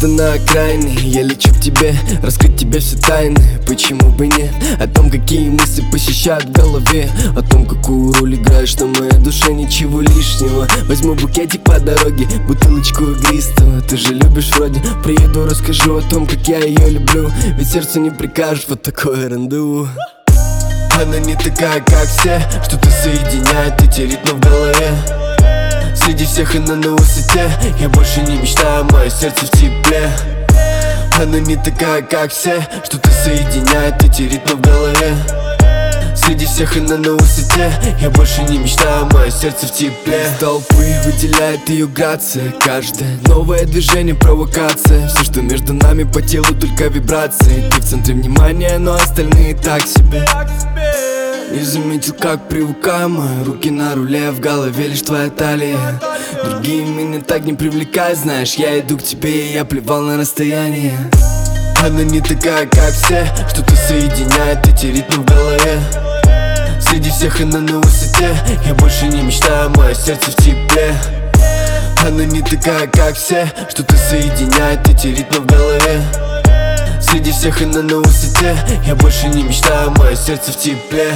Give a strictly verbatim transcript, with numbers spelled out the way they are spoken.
где-то на окраине. Я лечу к тебе, раскрыть тебе все тайны. Почему бы нет? О том, какие мысли посещают в голове, о том, какую роль играешь на моей душе. Ничего лишнего. Возьму букетик по дороге, бутылочку игристого. Ты же любишь вроде. Приеду, расскажу о том, как я ее люблю. Ведь сердцу не прикажешь вот такое рандеву. Она не такая, как все, что-то соединяет эти ритмы в голове. Среди всех она на высоте. Я больше не мечтаю, мое сердце в тепле. Она не такая, как все, что-то соединяет эти ритмы в голове. Среди всех она на высоте. Я больше не мечтаю, мое сердце в тепле. Из толпы выделяет ее грация. Каждое новое движение провокация. Все, что между нами по телу, только вибрации. Ты в центре внимания, но остальные так себе. Не заметил, как привыкаю, мои руки на руле, в голове лишь твоя талия. Другие меня так не привлекают, знаешь, я иду к тебе, и я плевал на расстояние. Она не такая, как все, что-то соединяет эти ритмы в голове. Среди всех она на высоте. Я больше не мечтаю, мое сердце в тепле. Она не такая, как все, что-то соединяет эти ритмы в голове. Среди всех она на высоте. Я больше не мечтаю, мое сердце в тепле.